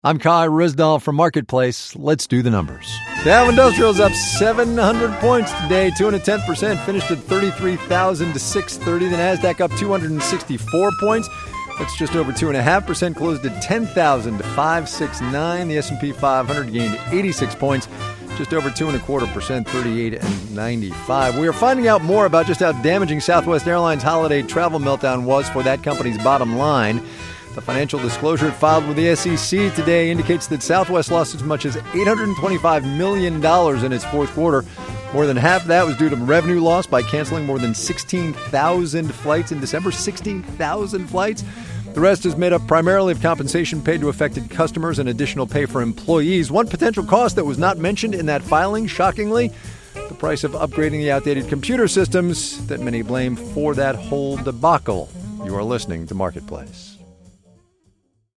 I'm Kai Rizdal from Marketplace. Let's do the numbers. Dow Industrial's up 700 points today, 210%, finished at 33,000 to 630. The Nasdaq up 264 points. That's just over 2.5%, closed at 10,000 to 569. The S&P 500 gained 86 points, just over 2.25%, 38 and 95. We are finding out more about just how damaging Southwest Airlines' holiday travel meltdown was for that company's bottom line. The financial disclosure it filed with the SEC today indicates that Southwest lost as much as $825 million in its fourth quarter. More than half of that was due to revenue loss by canceling more than 16,000 flights in December. 16,000 flights. The rest is made up primarily of compensation paid to affected customers and additional pay for employees. One potential cost that was not mentioned in that filing, shockingly, the price of upgrading the outdated computer systems that many blame for that whole debacle. You are listening to Marketplace.